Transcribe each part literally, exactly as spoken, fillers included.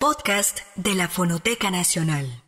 Podcast de la Fonoteca Nacional.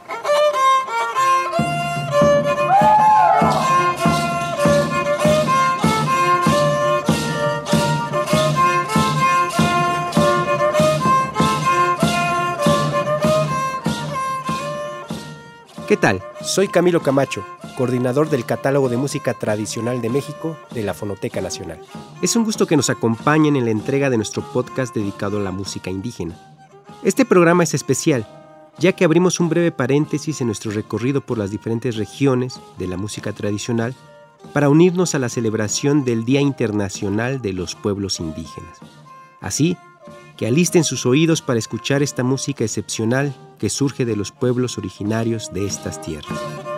¿Qué tal? Soy Camilo Camacho, coordinador del Catálogo de Música Tradicional de México de la Fonoteca Nacional. Es un gusto que nos acompañen en la entrega de nuestro podcast dedicado a la música indígena. Este programa es especial, ya que abrimos un breve paréntesis en nuestro recorrido por las diferentes regiones de la música tradicional para unirnos a la celebración del Día Internacional de los Pueblos Indígenas. Así que alisten sus oídos para escuchar esta música excepcional que surge de los pueblos originarios de estas tierras.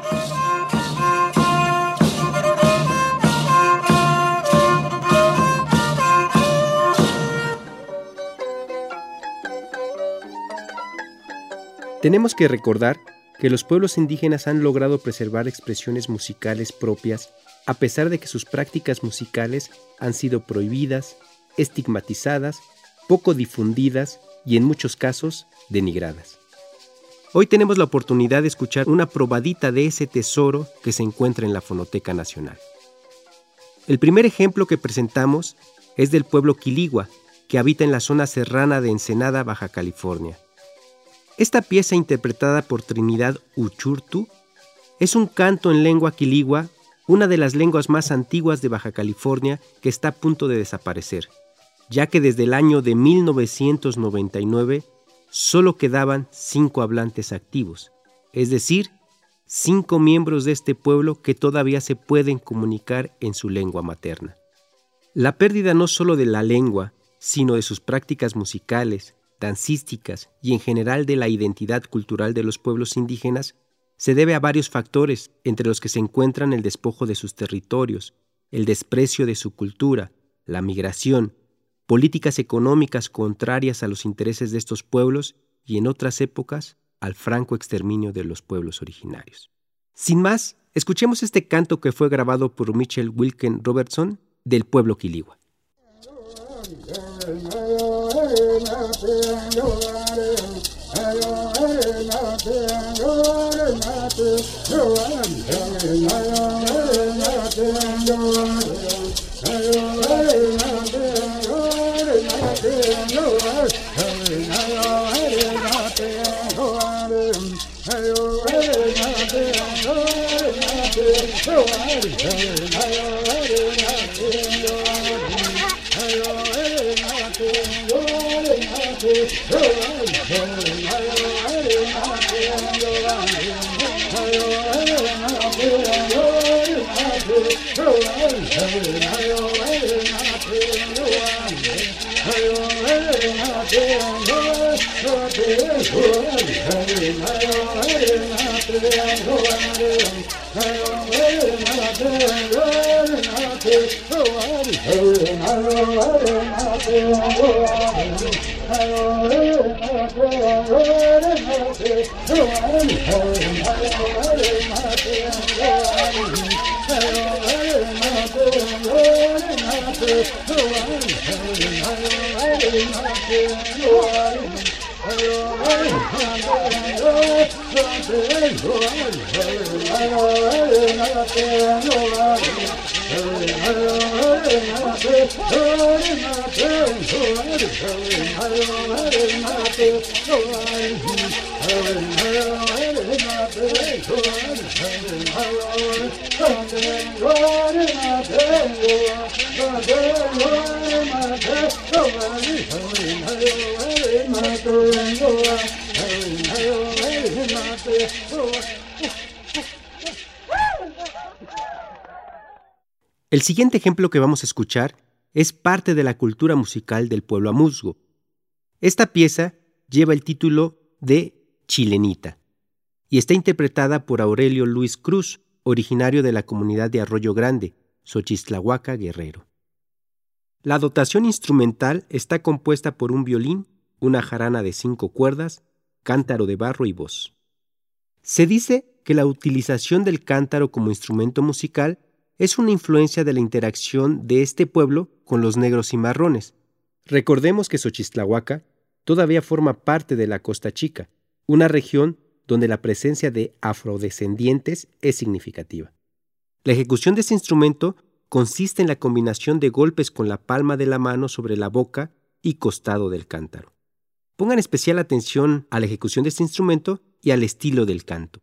Tenemos que recordar que los pueblos indígenas han logrado preservar expresiones musicales propias a pesar de que sus prácticas musicales han sido prohibidas, estigmatizadas, poco difundidas y en muchos casos denigradas. Hoy tenemos la oportunidad de escuchar una probadita de ese tesoro que se encuentra en la Fonoteca Nacional. El primer ejemplo que presentamos es del pueblo Quiligua, que habita en la zona serrana de Ensenada, Baja California. Esta pieza, interpretada por Trinidad Uchurtu, es un canto en lengua quiligua, una de las lenguas más antiguas de Baja California que está a punto de desaparecer, ya que desde el año de mil novecientos noventa y nueve solo quedaban cinco hablantes activos, es decir, cinco miembros de este pueblo que todavía se pueden comunicar en su lengua materna. La pérdida no solo de la lengua, sino de sus prácticas musicales, dancísticas y en general de la identidad cultural de los pueblos indígenas se debe a varios factores, entre los que se encuentran el despojo de sus territorios, el desprecio de su cultura, la migración, políticas económicas contrarias a los intereses de estos pueblos y en otras épocas al franco exterminio de los pueblos originarios. Sin más, escuchemos este canto que fue grabado por Michelle Wilken Robertson del pueblo Quiligua. El siguiente ejemplo que vamos a escuchar es parte de la cultura musical del pueblo amuzgo. Esta pieza lleva el título de Chilenita y está interpretada por Aurelio Luis Cruz, originario de la comunidad de Arroyo Grande, Xochistlahuaca, Guerrero. La dotación instrumental está compuesta por un violín, una jarana de cinco cuerdas, cántaro de barro y voz. Se dice que la utilización del cántaro como instrumento musical es una influencia de la interacción de este pueblo con los negros cimarrones. Recordemos que Xochistlahuaca todavía forma parte de la Costa Chica, una región donde la presencia de afrodescendientes es significativa. La ejecución de este instrumento consiste en la combinación de golpes con la palma de la mano sobre la boca y costado del cántaro. Pongan especial atención a la ejecución de este instrumento y al estilo del canto.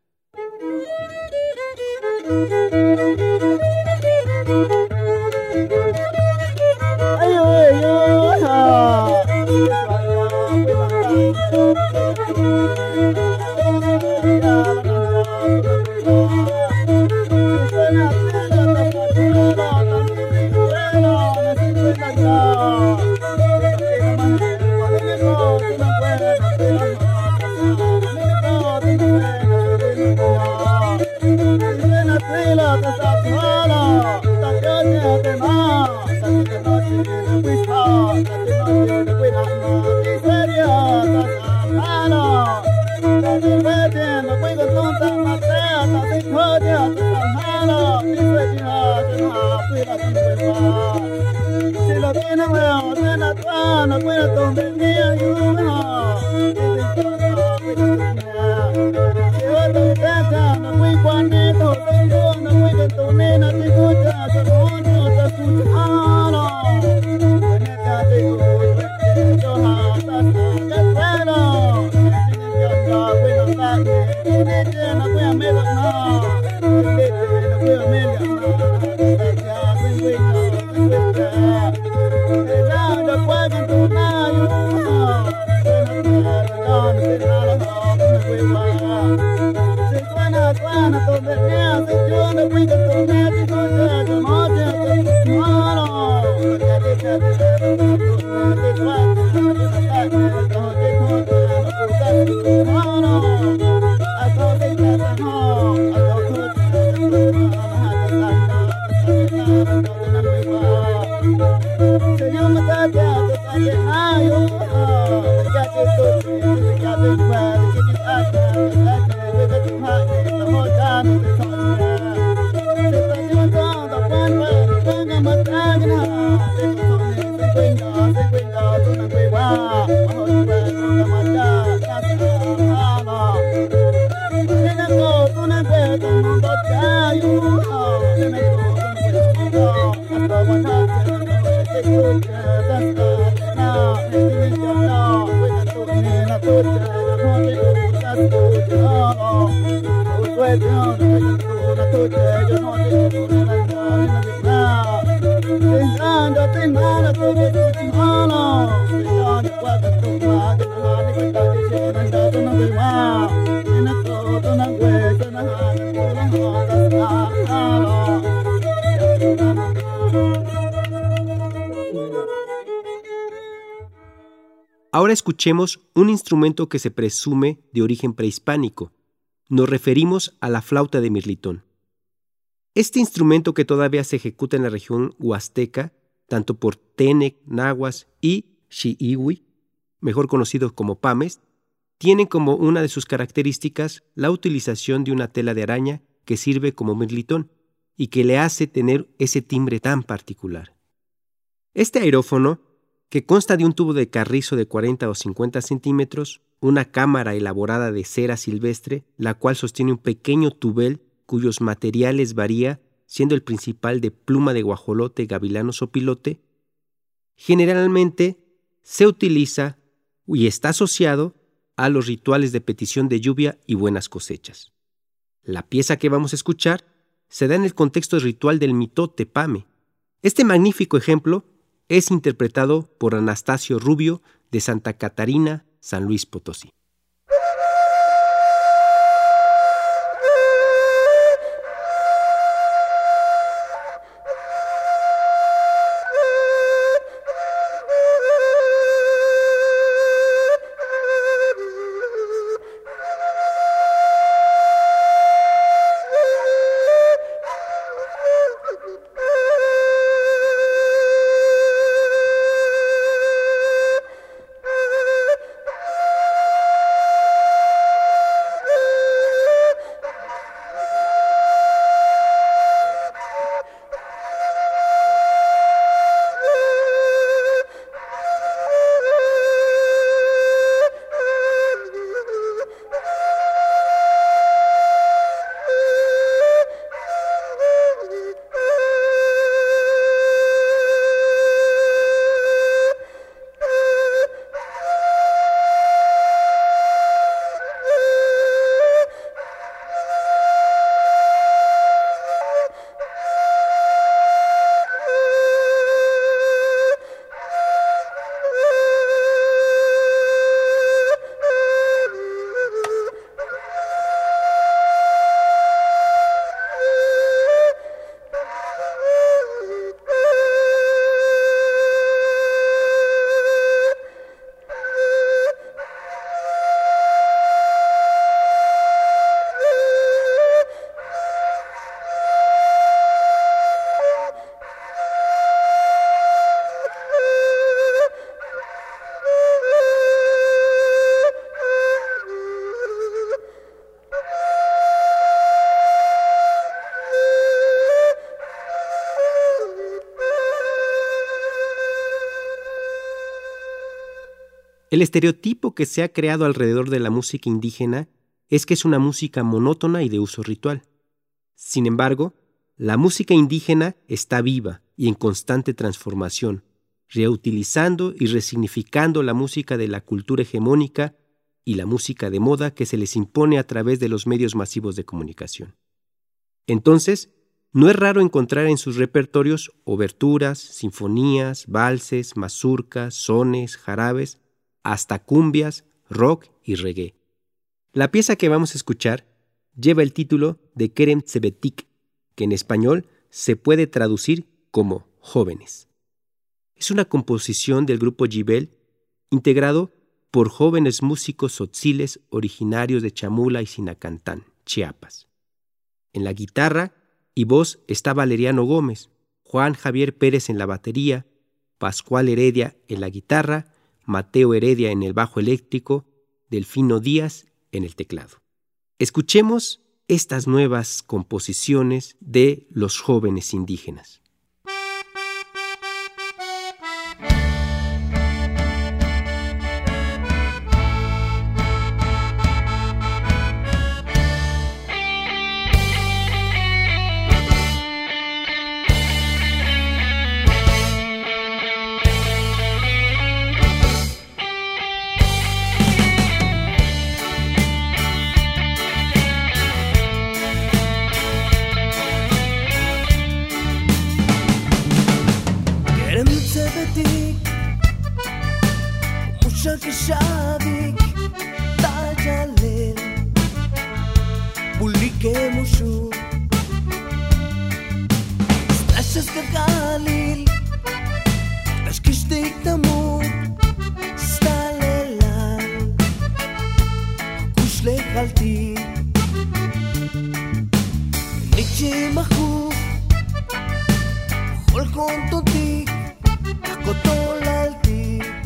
Ahora escuchemos un instrumento que se presume de origen prehispánico. Nos referimos a la flauta de mirlitón. Este instrumento, que todavía se ejecuta en la región huasteca, tanto por Tenec, Nahuas y Xiihui, mejor conocidos como pames, tiene como una de sus características la utilización de una tela de araña que sirve como mirlitón y que le hace tener ese timbre tan particular. Este aerófono, que consta de un tubo de carrizo de cuarenta o cincuenta centímetros, una cámara elaborada de cera silvestre, la cual sostiene un pequeño tubel cuyos materiales varía, siendo el principal de pluma de guajolote, gavilano o pilote, generalmente se utiliza y está asociado a los rituales de petición de lluvia y buenas cosechas. La pieza que vamos a escuchar se da en el contexto ritual del mitote pame. Este magnífico ejemplo es interpretado por Anastasio Rubio de Santa Catarina, San Luis Potosí. El estereotipo que se ha creado alrededor de la música indígena es que es una música monótona y de uso ritual. Sin embargo, la música indígena está viva y en constante transformación, reutilizando y resignificando la música de la cultura hegemónica y la música de moda que se les impone a través de los medios masivos de comunicación. Entonces, no es raro encontrar en sus repertorios oberturas, sinfonías, valses, mazurcas, sones, jarabes, hasta cumbias, rock y reggae. La pieza que vamos a escuchar lleva el título de Kerem Tzebetik, que en español se puede traducir como Jóvenes. Es una composición del grupo Yibel, integrado por jóvenes músicos tzotziles originarios de Chamula y Sinacantán, Chiapas. En la guitarra y voz está Valeriano Gómez, Juan Javier Pérez en la batería, Pascual Heredia en la guitarra, Mateo Heredia en el bajo eléctrico, Delfino Díaz en el teclado. Escuchemos estas nuevas composiciones de los jóvenes indígenas. Şakşabik tajalel bulike mushu Stashas kakalil Tashkishtik tamu Stalelal Kushle khalti Nichi mahu Hol kontotik Akotolalti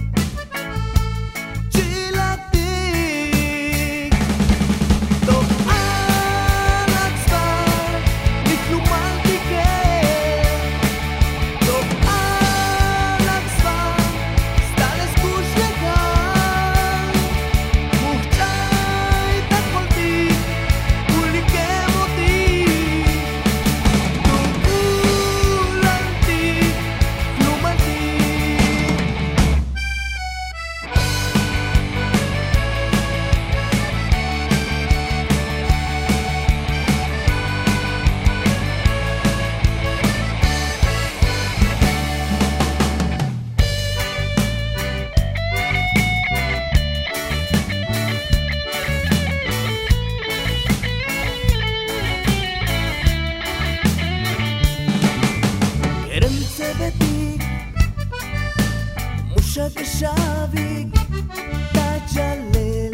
Shakşabik tajalel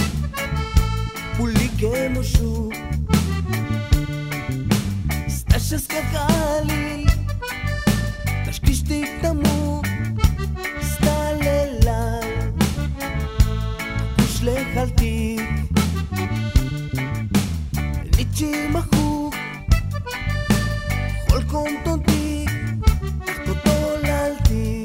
bulike mushu Stashas kakalil Tashkishtik tamu Stalelal Kushle khaltik Nichi mahu Hol kontontik Akotolaltik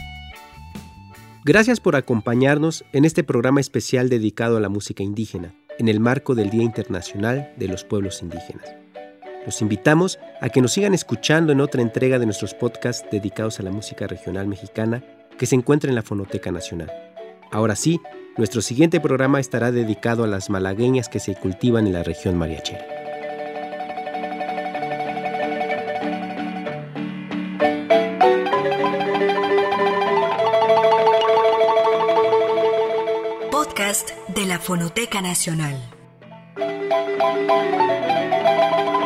Gracias por acompañarnos en este programa especial dedicado a la música indígena. en el marco del Día Internacional de los Pueblos Indígenas. Los invitamos a que nos sigan escuchando en otra entrega de nuestros podcasts dedicados a la música regional mexicana que se encuentra en la Fonoteca Nacional. Ahora sí, nuestro siguiente programa estará dedicado a las malagueñas que se cultivan en la región mariachera. Podcast de la Fonoteca Nacional.